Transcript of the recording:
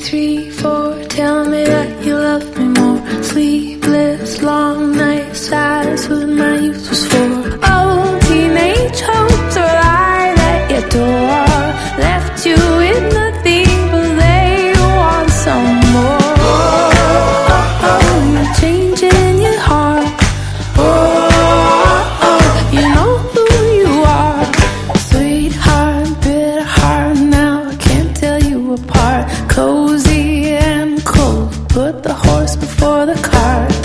3, 4, tell me that you love me more. Sleepless, long nights, that's what my youth was for. Oh, teenage hopes are lying at your door. Left you with nothing, but they want some more. Oh, oh, you're changing your heart. Oh, oh, you know who you are. Sweetheart, bitter heart, now I can't tell you apart. Cozy and cold, put the horse before the cart.